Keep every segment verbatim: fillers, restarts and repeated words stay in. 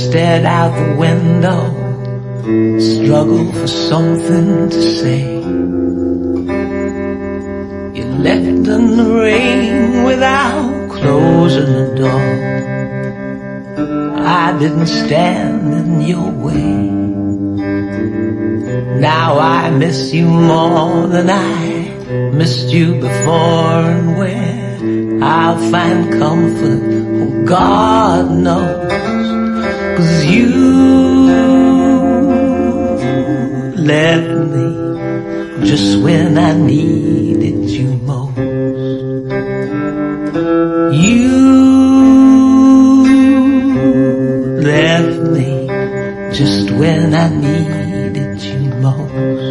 stared out the window, struggled for something to say. You left in the rain without closing the door. I didn't stand in your way. Now I miss you more than I missed you before, and where I'll find comfort, oh God knows. 'Cause you left me just when I needed you most. You left me just when I needed you most.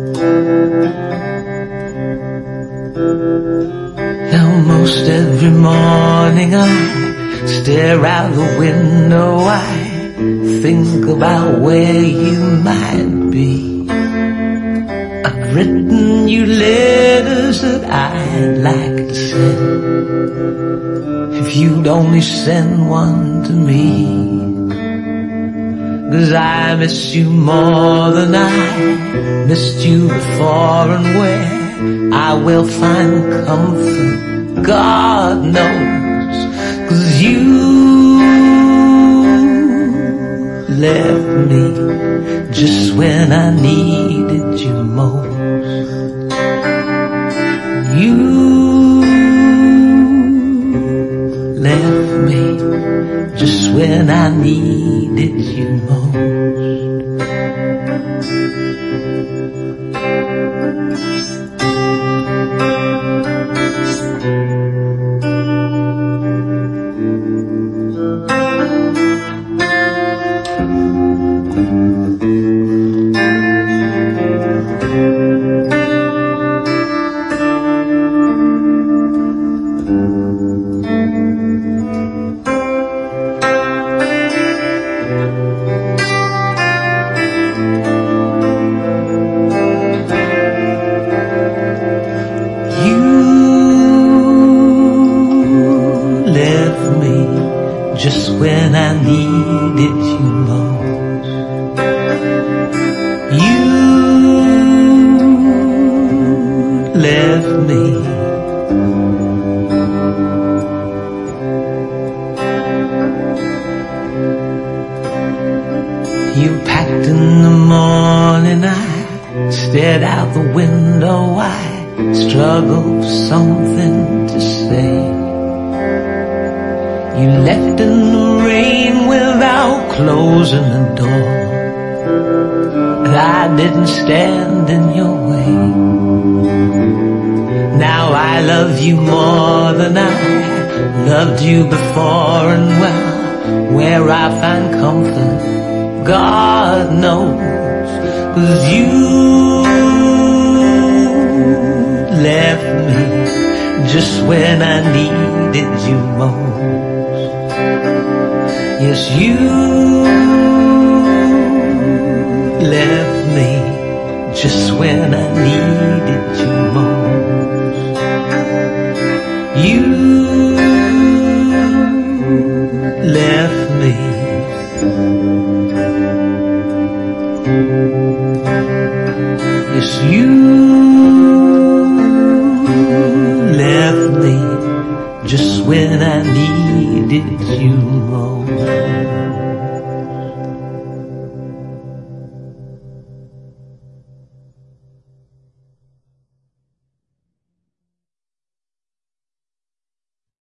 Now most every morning I stare out the window, I think about where you might be. I've written you letters that I'd like to send, if you'd only send one to me. 'Cause I miss you more than I missed you before, and where I will find comfort, God knows. 'Cause you left me just when I needed you most. You left me just when I needed you most. Just when I needed you most. You left me you packed in the morning, I stared out the window, I struggled for something to say. You left in the rain without closing the door, and I didn't stand in your way. Now I love you more than I loved you before, and well, where I find comfort, God knows. 'Cause you left me just when I needed you most. Yes, you left me just when I needed you most. You left me yes, you left me just when I needed you most.